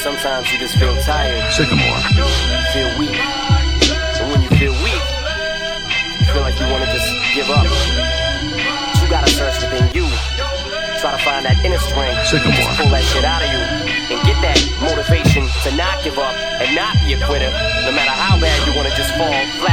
Sometimes you just feel tired. Sycamore. You feel weak. And when you feel weak, you feel like you want to just give up. But you gotta search within you. Try to find that inner strength. Sycamore. Just pull that shit out of you. And get that motivation to not give up and not be a quitter. No matter how bad you want to just fall flat